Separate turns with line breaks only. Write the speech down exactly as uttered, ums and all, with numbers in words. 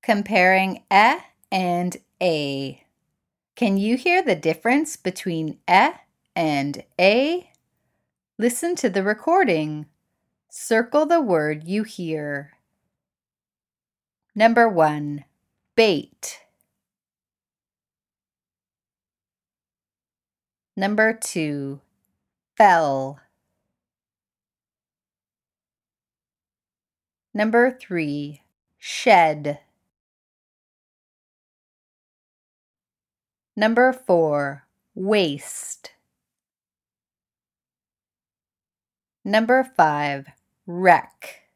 Comparing e and a. Can you hear the difference between e and a? Listen to the recording. Circle the word you hear. Number one, bait. Number two, fell. Number three, shed. Number four, waste. Number five, wreck.